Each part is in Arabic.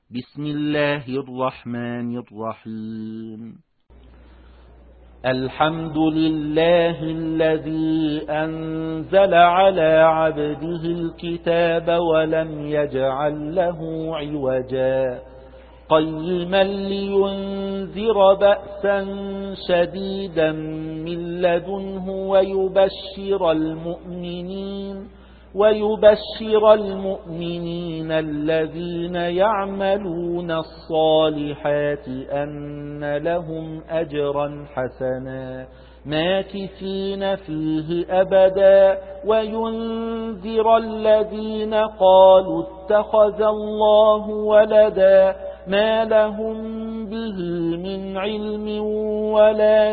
بسم الله الرحمن الرحيم. الحمد لله الذي أنزل على عبده الكتاب ولم يجعل له عوجا قيما لينذر بأسا شديدا من لدنه ويبشر المؤمنين الذين يعملون الصالحات أن لهم أجرا حسنا ماكثين فيه أبدا وينذر الذين قالوا اتخذ الله ولدا ما لهم به من علم ولا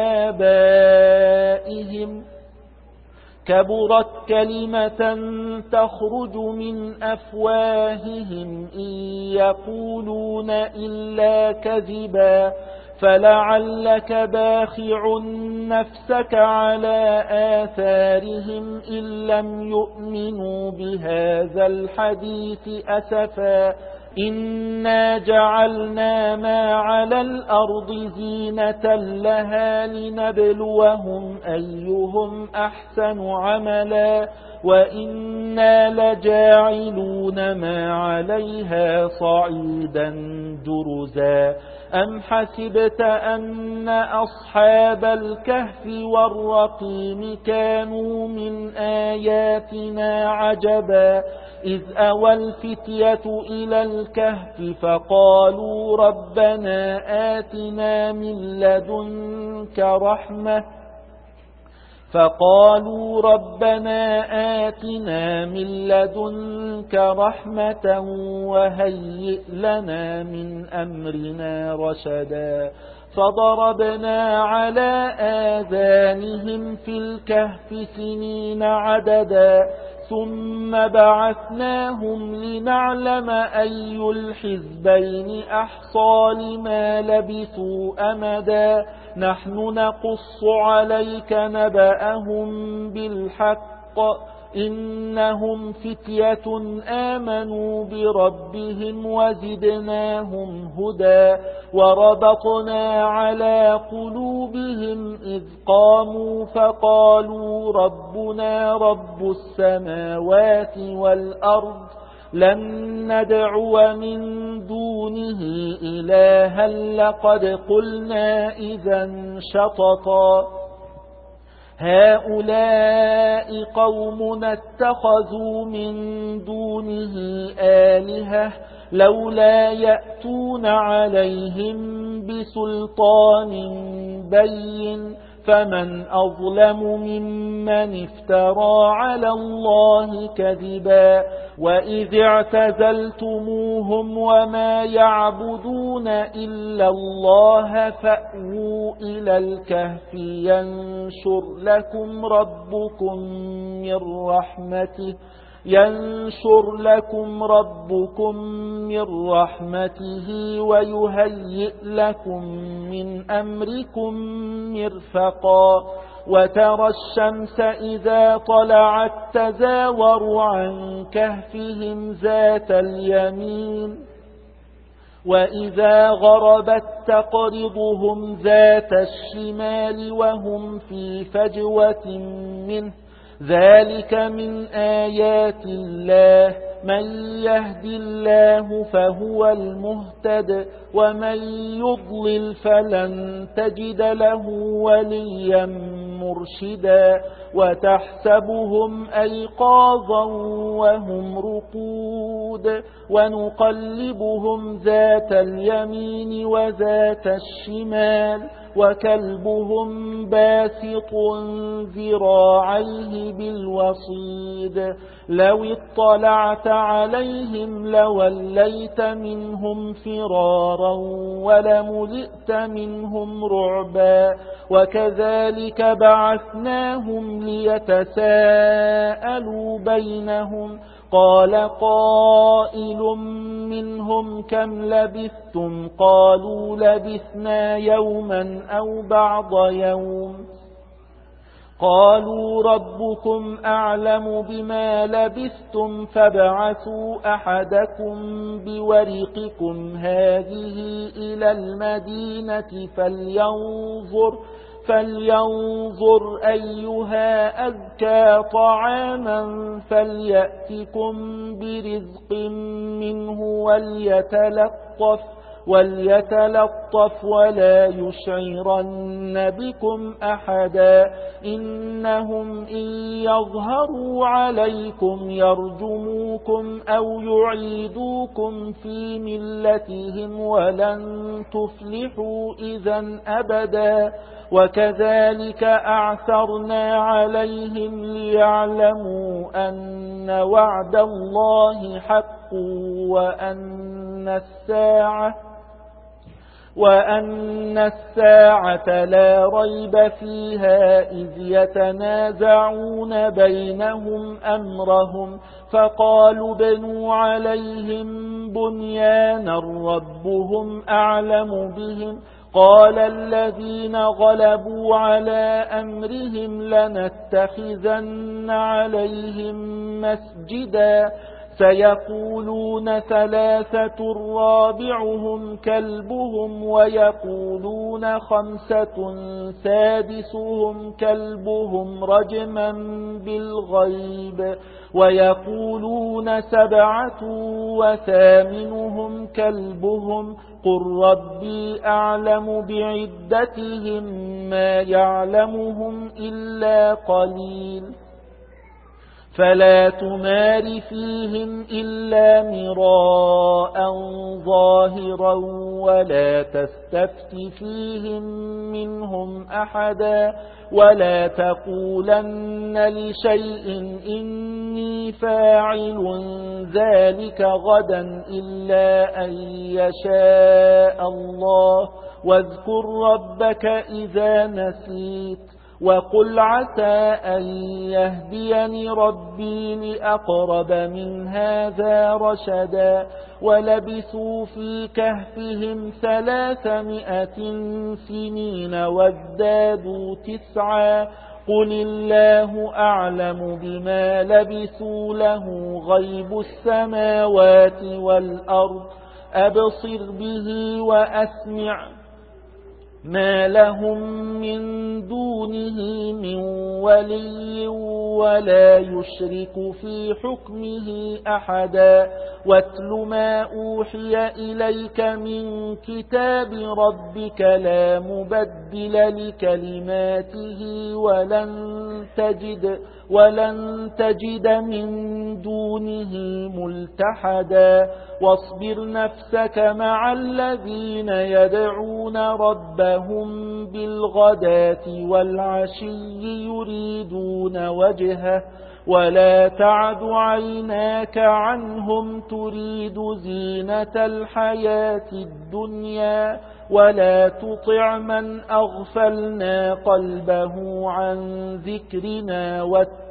لآبائهم كبرت كلمة تخرج من أفواههم إن يقولون إلا كذبا فلعلك باخع نفسك على آثارهم إن لم يؤمنوا بهذا الحديث أسفا إنا جعلنا ما على الأرض زينة لها لنبلوهم أيهم أحسن عملا وإنا لجاعلون ما عليها صعيدا جرزا أم حسبت أن أصحاب الكهف والرقيم كانوا من آياتنا عجبا إذ أوى الفتية إلى الكهف فقالوا ربنا آتنا من لدنك رحمة وهيئ لنا من أمرنا رشدا فضربنا على آذانهم في الكهف سنين عددا ثم بعثناهم لنعلم أي الحزبين أحصى لما لبثوا أمدا نحن نقص عليك نبأهم بالحق إنهم فتية آمنوا بربهم وزدناهم هدى وربطنا على قلوبهم إذ قاموا فقالوا ربنا رب السماوات والأرض لن ندعو من دونه إلها لقد قلنا إذا شططا هؤلاء قومنا اتخذوا من دونه آلهة لولا يأتون عليهم بسلطان بين فمن أظلم ممن افترى على الله كذبا وإذ اعتزلتموهم وما يعبدون إلا الله فأووا إلى الكهف ينشر لكم ربكم من رحمته ويهيئ لكم من أمركم مرفقا وترى الشمس إذا طلعت تزاور عن كهفهم ذات اليمين وإذا غربت تقرضهم ذات الشمال وهم في فجوة منه ذلك من آيات الله من يهد الله فهو المهتد ومن يضلل فلن تجد له وليا مرشدا وتحسبهم أيقاظا وهم رقود ونقلبهم ذات اليمين وذات الشمال وكلبهم باسط ذراعيه بالوصيد لو اطلعت عليهم لوليت منهم فرارا ولملئت منهم رعبا وكذلك بعثناهم ليتساءلوا بينهم قال قائل منهم كم لبثتم قالوا لبثنا يوما أو بعض يوم قالوا ربكم أعلم بما لبثتم فابعثوا أحدكم بورقكم هذه إلى المدينة فلينظر أيها أزكى طعاما فليأتكم برزق منه وليتلطف ولا يشعرن بكم أحدا إنهم إن يظهروا عليكم يرجموكم أو يعيدوكم في ملتهم ولن تفلحوا إذا أبدا وكذلك أعثرنا عليهم ليعلموا أن وعد الله حق وأن الساعة لا ريب فيها إذ يتنازعون بينهم أمرهم فقالوا بنوا عليهم بنيانا ربهم أعلم بهم قال الذين غلبوا على أمرهم لنتخذن عليهم مسجدا سيقولون ثلاثة رابعهم كلبهم ويقولون خمسة سادسهم كلبهم رجما بالغيب ويقولون سبعة وثامنهم كلبهم قل ربي أعلم بعدتهم ما يعلمهم إلا قليل فلا تمار فيهم إلا مراء ظاهرا ولا تستفت فيهم منهم أحدا ولا تقولن لشيء إني فاعل ذلك غدا إلا أن يشاء الله واذكر ربك إذا نسيت وقل عسى أن يهديني ربي لأقرب من هذا رشدا ولبثوا في كهفهم 300 سنين وازدادوا 9 قل الله أعلم بما لبثوا له غيب السماوات والأرض أبصر به وأسمع ما لهم من دونه من ولي ولا يشرك في حكمه أحدا واتل ما أوحي إليك من كتاب ربك لا مبدل لكلماته ولن تجد من دونه ملتحدا واصبر نفسك مع الذين يدعون ربهم بالغداة والعشي يريدون وجهه ولا تعد عيناك عنهم تريد زينة الحياة الدنيا ولا تطع من أغفلنا قلبه عن ذكرنا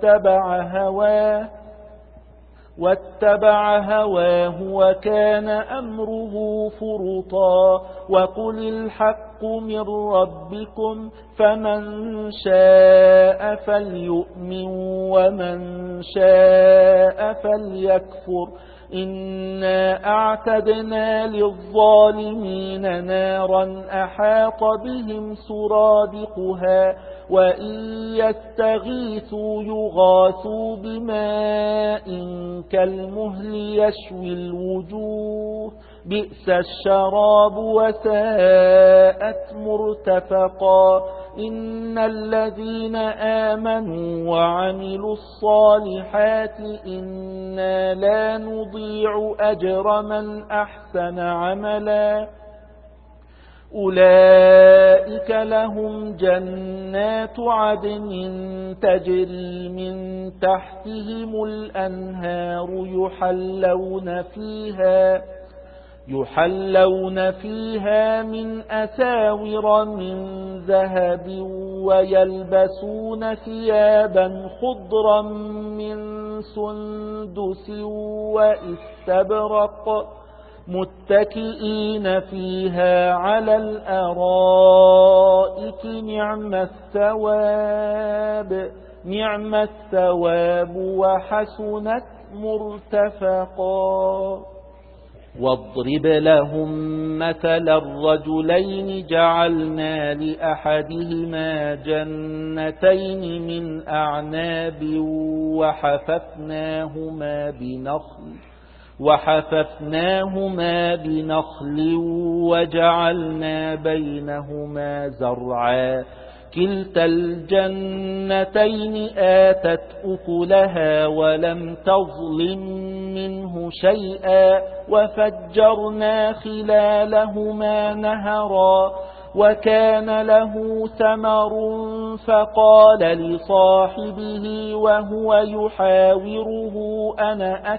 واتبع هواه وكان أمره فرطا وقل الحق من ربكم فمن شاء فليؤمن ومن شاء فليكفر إنا أعتدنا للظالمين نارا أحاط بهم سرادقها وإن يستغيثوا يغاثوا بماء كالمهل يشوي الوجوه بئس الشراب وساءت مرتفقا إن الذين آمنوا وعملوا الصالحات إنا لا نضيع أجر من أحسن عملا أولئك لهم جنات عدن تجري من تحتهم الأنهار يحلون فيها من أساور من ذهب ويلبسون ثيابا خضرا من سندس وإستبرق متكئين فيها على الأرائك نعم الثواب وحسنت مرتفقا. واضرب لهم مثل الرجلين جعلنا لأحدهما جنتين من أعناب وحففناهما بنخل وجعلنا بينهما زرعا كلتا الجنتين آتت أكلها ولم تظلم منه شيئا وفجرنا خلالهما نهرا وكان له ثمر فقال لصاحبه وهو يحاوره أنا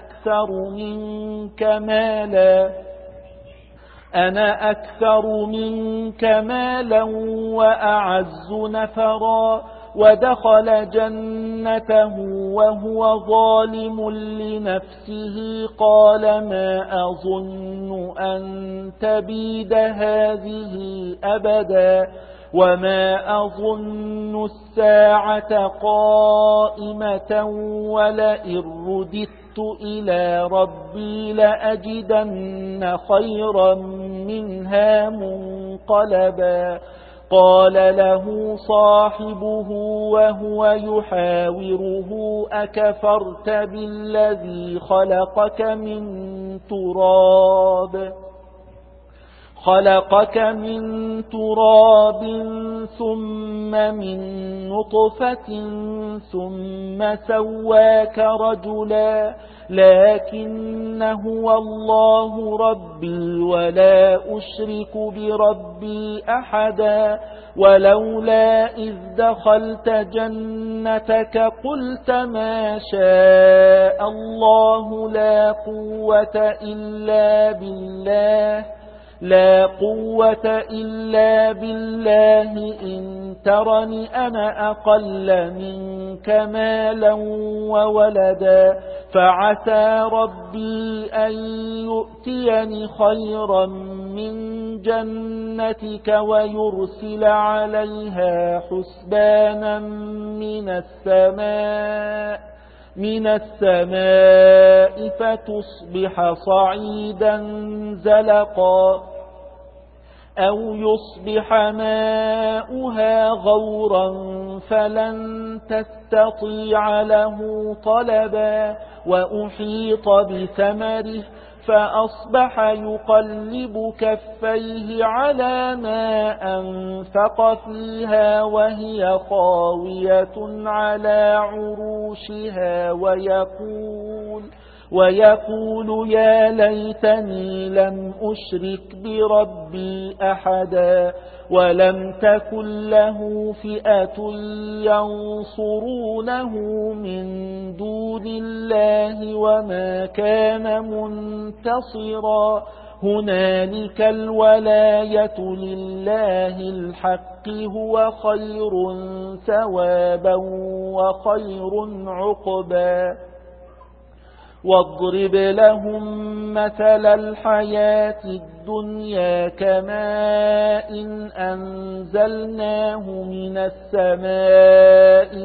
أكثر منك مالا وأعز نفرا ودخل جنته وهو ظالم لنفسه قال ما أظن أن تبيد هذه أبدا وما أظن الساعة قائمة ولئن رددت إلى ربي لأجدن خيرا منها منقلبا. قال له صاحبه وهو يحاوره أكفرت بالذي خلقك من تراب ثم من نطفة ثم سواك رجلا لكن هو الله ربي ولا أشرك بربي أحدا ولولا إذ دخلت جنتك قلت ما شاء الله لا قوة إلا بالله إن ترني أنا أقل منك مالا وولدا فعسى ربي أن يؤتيني خيرا من جنتك ويرسل عليها حسبانا من السماء فتصبح صعيدا زلقا أو يصبح ماؤها غورا فلن تستطيع له طلبا وأحيط بثمره فأصبح يقلب كفيه على ما أنفق فيها وهي خاوية على عروشها ويقول يا ليتني لم أشرك بربي أحدا ولم تكن له فئة ينصرونه من دون الله وما كان منتصرا هنالك الولاية لله الحق هو خير ثوابا وخير عقبا. واضرب لهم مثل الحياة الدنيا كماء أنزلناه من السماء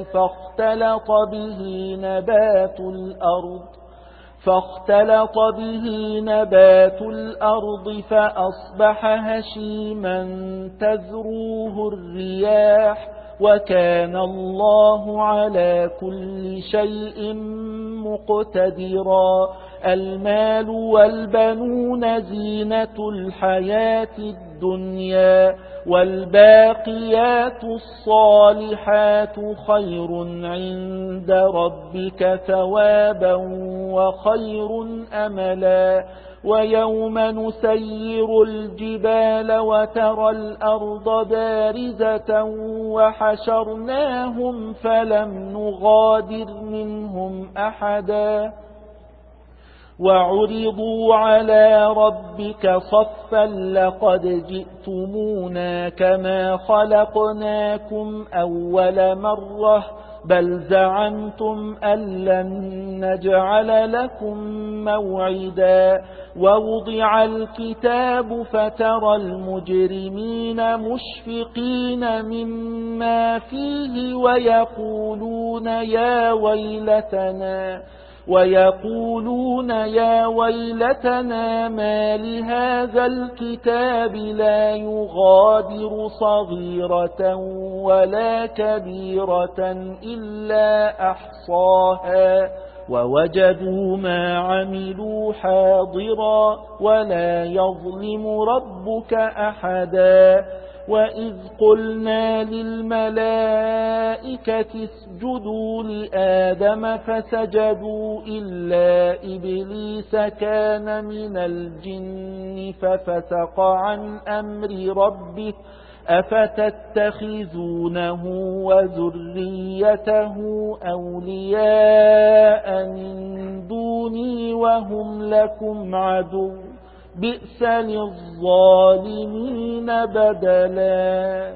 فاختلط به نبات الأرض فأصبح هشيما تذروه الرياح وكان الله على كل شيء مقتدرا. المال والبنون زينة الحياة الدنيا والباقيات الصالحات خير عند ربك ثوابا وخير أملا. ويوم نسير الجبال وترى الأرض بارزة وحشرناهم فلم نغادر منهم أحدا وعرضوا على ربك صفا لقد جئتمونا كما خلقناكم أول مرة بل زعمتم أن لن نجعل لكم موعدا ووضع الكتاب فترى المجرمين مشفقين مما فيه ويقولون يا ويلتنا ما لهذا الكتاب لا يغادر صغيرة ولا كبيرة إلا أحصاها ووجدوا ما عملوا حاضرا ولا يظلم ربك أحدا وإذ قلنا للملائكة اسجدوا لآدم فسجدوا إلا إبليس كان من الجن ففسق عن أمر ربه أفتتخذونه وذريته أولياء من دوني وهم لكم عدو بئس للظالمين بدلا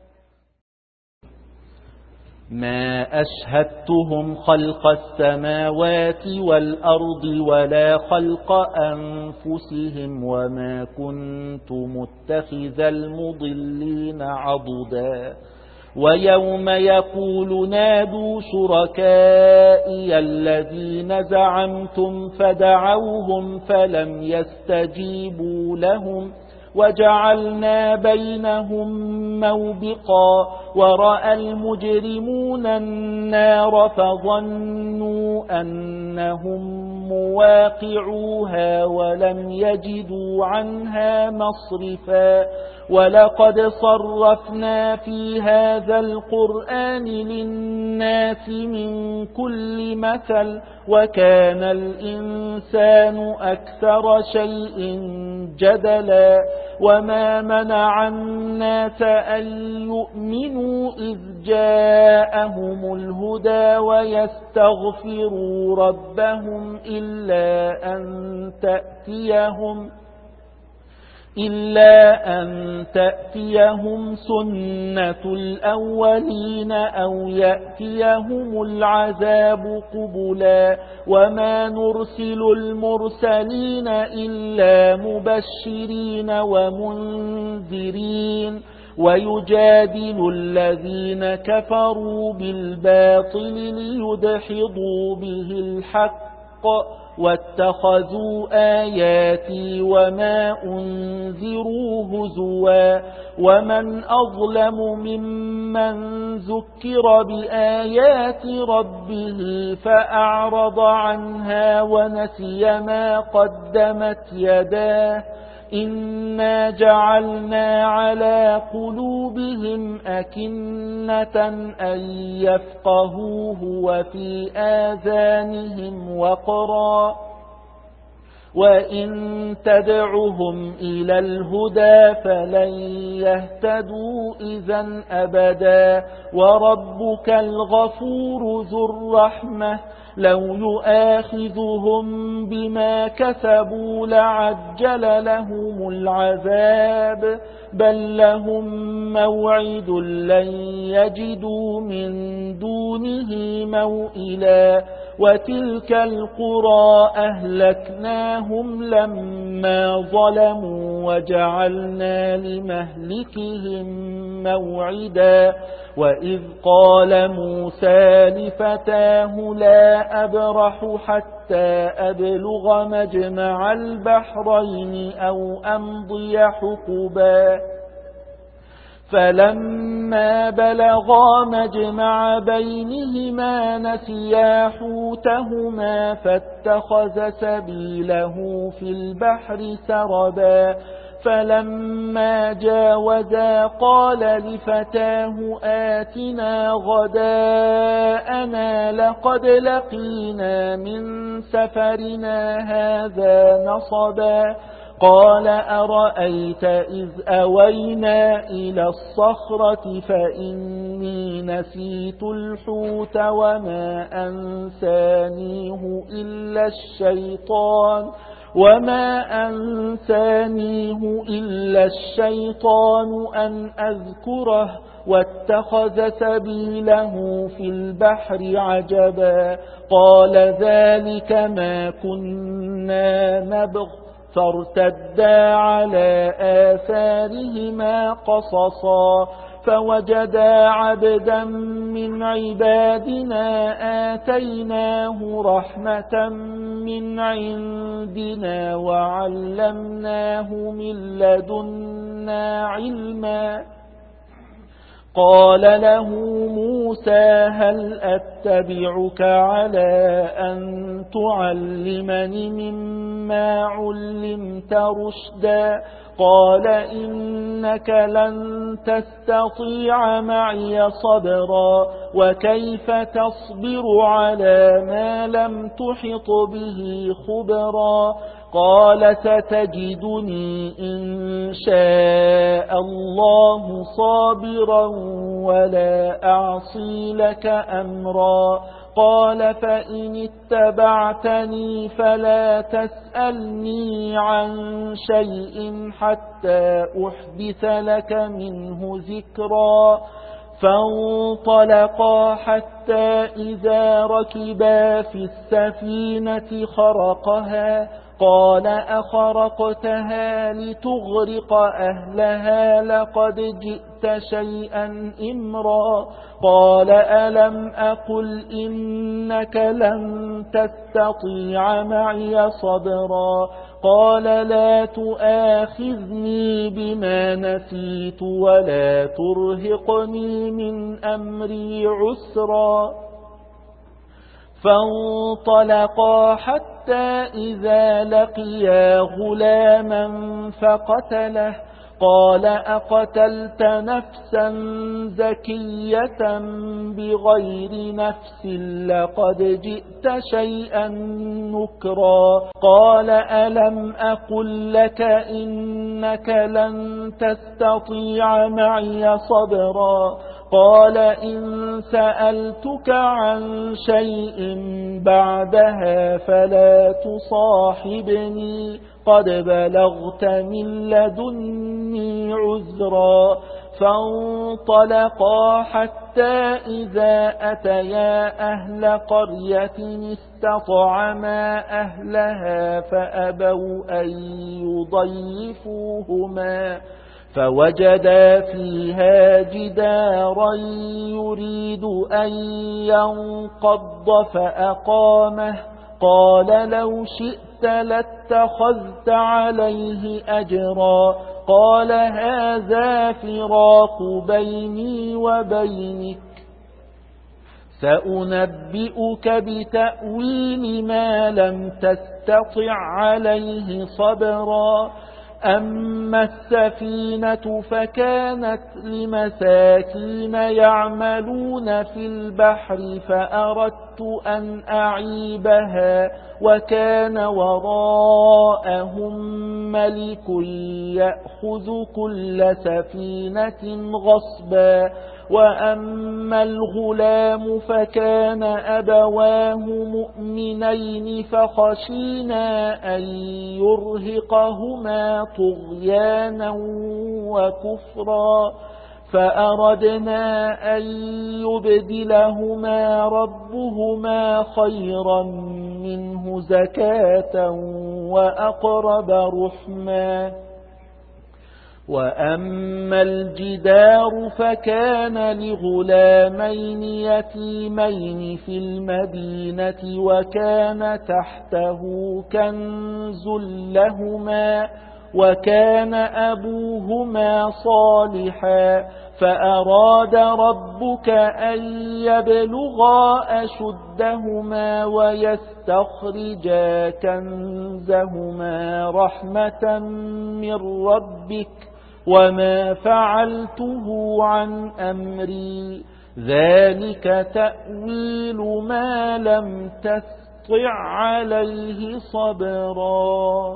ما أشهدتهم خلق السماوات والأرض ولا خلق أنفسهم وما كنت متخذ المضلين عضدا ويوم يقول نادوا شركائي الذين زعمتم فدعوهم فلم يستجيبوا لهم وجعلنا بينهم موبقا ورأى المجرمون النار فظنوا أنهم مواقعوها ولم يجدوا عنها مصرفا ولقد صرفنا في هذا القرآن للناس من كل مثل وكان الإنسان أكثر شيء جدلا وما منع الناس أن يؤمنوا إذ جاءهم الهدى ويستغفروا ربهم إلا أن تأتيهم سنة الأولين أو يأتيهم العذاب قبلا وما نرسل المرسلين إلا مبشرين ومنذرين ويجادل الذين كفروا بالباطل ليدحضوا به الحق واتخذوا آياتي وما أنذروا هزوا ومن أظلم ممن ذكر بآيات ربه فأعرض عنها ونسي ما قدمت يداه إنا جعلنا على قلوبهم أكنة أن يفقهوه وفي آذانهم وقرا وإن تدعهم إلى الهدى فلن يهتدوا إذا أبدا وربك الغفور ذو الرحمة لو يؤاخذهم بما كسبوا لعجل لهم العذاب بل لهم موعد لن يجدوا من دونه موئلا وتلك القرى أهلكناهم لما ظلموا وجعلنا لمهلكهم موعدا وإذ قال موسى لفتاه لا أبرح حتى أبلغ مجمع البحرين أو أمضي حقبا فلما بلغا مجمع بينهما نسيا حوتهما فاتخذ سبيله في البحر سربا فلما جاوزا قال لفتاه آتنا غداءنا لقد لقينا من سفرنا هذا نصبا قال أرأيت إذ أوينا إلى الصخرة فإني نسيت الحوت وما أنسانيه إلا الشيطان أن أذكره واتخذ سبيله في البحر عجبا قال ذلك ما كنا نبغ فارتدا على آثارهما قصصا فوجدا عبدا من عبادنا آتيناه رحمة من عندنا وعلمناه من لدنا علما قال له موسى هل أتبعك على أن تعلمني مما علمت رشدا قال إنك لن تستطيع معي صبرا وكيف تصبر على ما لم تحط به خبرا قال ستجدني إن شاء الله صابرا ولا أعصي لك أمرا قال فإن اتبعتني فلا تسألني عن شيء حتى أحدث لك منه ذكرا فانطلقا حتى إذا ركبا في السفينة خرقها قال أخرقتها لتغرق أهلها لقد جئت شيئا إمرا قال ألم أقل إنك لن تستطيع معي صبرا قال لا تؤاخذني بما نسيت ولا ترهقني من أمري عسرا فانطلقا حتى إذا لقيا غلاما فقتله قال أقتلت نفسا زكية بغير نفس لقد جئت شيئا نكرا قال ألم أقل لك إنك لن تستطيع معي صبرا قال إن سألتك عن شيء بعدها فلا تصاحبني قد بلغت من لدني عذرا فانطلقا حتى إذا أتيا أهل قرية استطعما أهلها فأبوا أن يضيفوهما فوجدا فيها جدارا يريد أن ينقض فأقامه قال لو شئت لاتخذت عليه أجرا قال هذا فراق بيني وبينك سأنبئك بتأويل ما لم تستطع عليه صبرا أما السفينة فكانت لمساكين يعملون في البحر فأردت أن أعيبها وكان وراءهم ملك يأخذ كل سفينة غصبا وأما الغلام فكان أبواه مؤمنين فخشينا أن يرهقهما طغيانا وكفرا فأردنا أن يبدلهما ربهما خيرا منه زكاة وأقرب رحما وأما الجدار فكان لغلامين يتيمين في المدينة وكان تحته كنز لهما وكان أبوهما صالحا فأراد ربك أن يبلغا أشدهما ويستخرجا كنزهما رحمة من ربك وما فعلته عن أمري ذلك تأويل ما لم تستطع عليه صبرا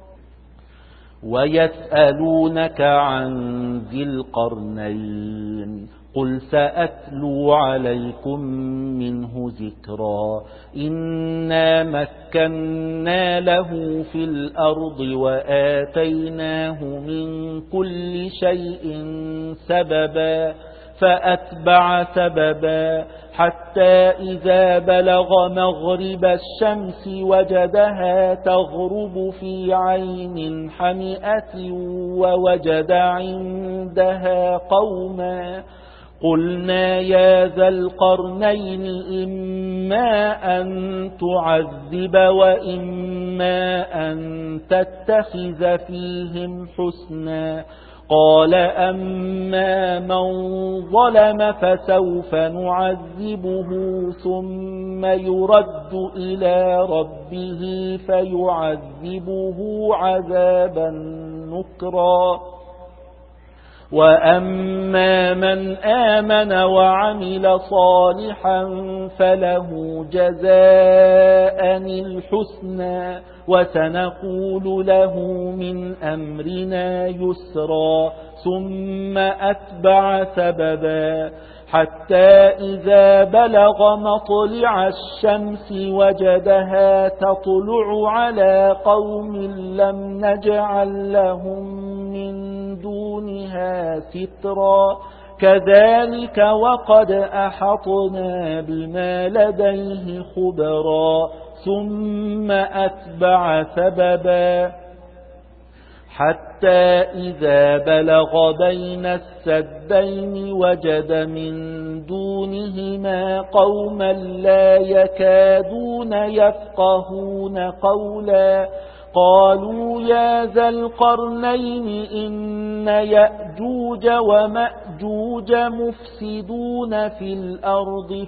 ويسألونك عن ذي القرنين قل سأتلو عليكم منه ذكرا إنا مكنا له في الأرض وآتيناه من كل شيء سببا فأتبع سببا حتى إذا بلغ مغرب الشمس وجدها تغرب في عين حمئة ووجد عندها قوما قلنا يا ذا القرنين إما أن تعذب وإما أن تتخذ فيهم حسنا قال أما من ظلم فسوف نعذبه ثم يرد إلى ربه فيعذبه عذابا نكرا وأما من آمن وعمل صالحا فله جزاء الحسنى وسنقول له من أمرنا يسرا ثم أتبع سببا حتى إذا بلغ مطلع الشمس وجدها تطلع على قوم لم نجعل لهم من دونها سترا كذلك وقد أحطنا بما لديه خبرا ثم أتبع سببا حتى إذا بلغ بين السدين وجد من دونهما قوما لا يكادون يفقهون قولا قالوا يا ذا القرنين إن يأجوج ومأجوج مفسدون في الأرض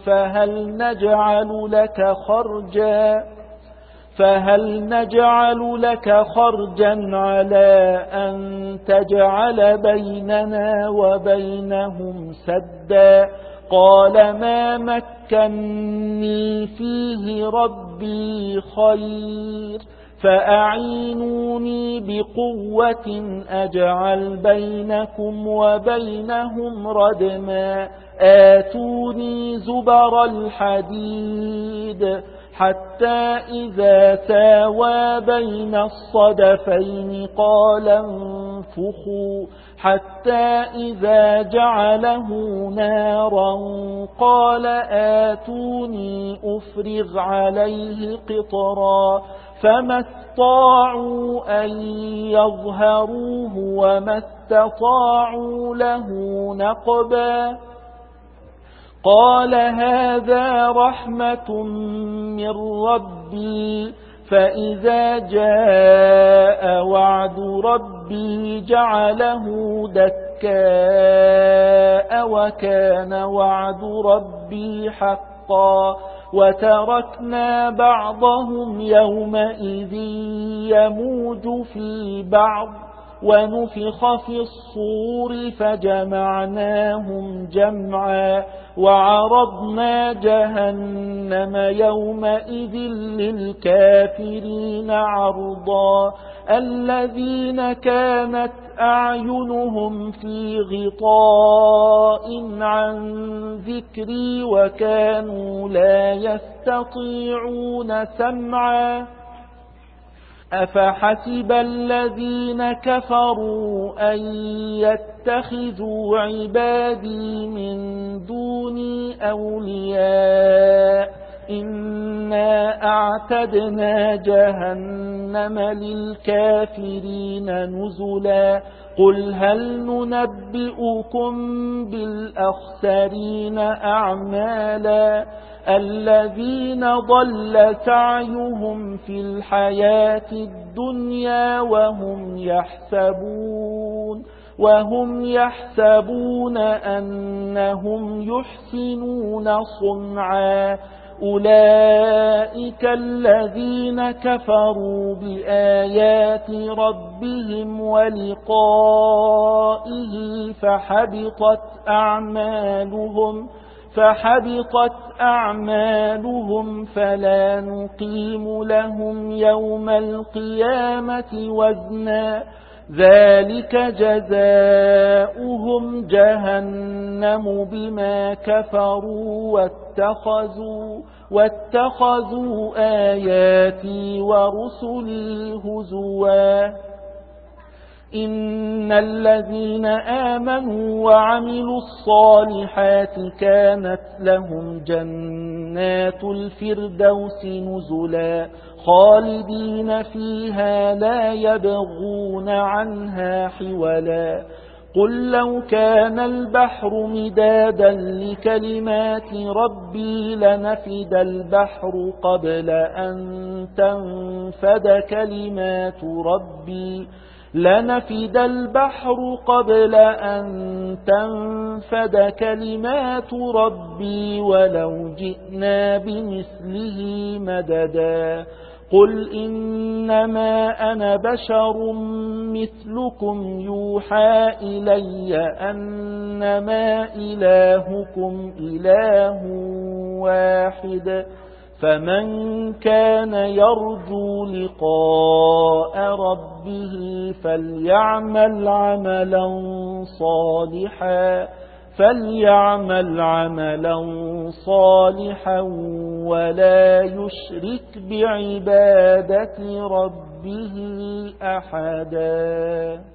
فهل نجعل لك خرجا على أن تجعل بيننا وبينهم سدا قال ما مكني فيه ربي خير فأعينوني بقوة أجعل بينكم وبينهم ردما آتوني زبر الحديد حتى إذا ساوى بين الصدفين قال انفخوا حتى إذا جعله نارا قال آتوني أفرغ عليه قطرا فما استطاعوا أن يظهروه وما استطاعوا له نقبا قال هذا رحمة من ربي فإذا جاء وعد ربي جعله دكاء وكان وعد ربي حقا وتركنا بعضهم يومئذ يموج في بعض ونفخ في الصور فجمعناهم جمعا وعرضنا جهنم يومئذ للكافرين عرضا الذين كانت أعينهم في غطاء عن ذكري وكانوا لا يستطيعون سمعا أفحسب الذين كفروا أن يتخذوا عبادي من دوني أولياء إنا أعتدنا جهنم للكافرين نزلا قل هل ننبئكم بالأخسرين أعمالا الذين ضل سعيهم في الحياة الدنيا وهم يحسبون أنهم يحسنون صنعا أولئك الذين كفروا بآيات ربهم ولقائه فحبطت أعمالهم فلا نقيم لهم يوم القيامة وزنا ذلك جزاؤهم جهنم بما كفروا واتخذوا آياتي ورسلي هزوا إن الذين آمنوا وعملوا الصالحات كانت لهم جنات الفردوس نزلا خالدين فيها لا يبغون عنها حولا قل لو كان البحر مدادا لكلمات ربي لنفد البحر قبل أن تنفد كلمات ربي ولو جئنا بمثله مددا قل إنما أنا بشر مثلكم يوحى إلي أنما إلهكم إله واحد فمن كان يرجو لقاء ربه فليعمل عملا صالحا ولا يشرك بعبادة ربه أحدا.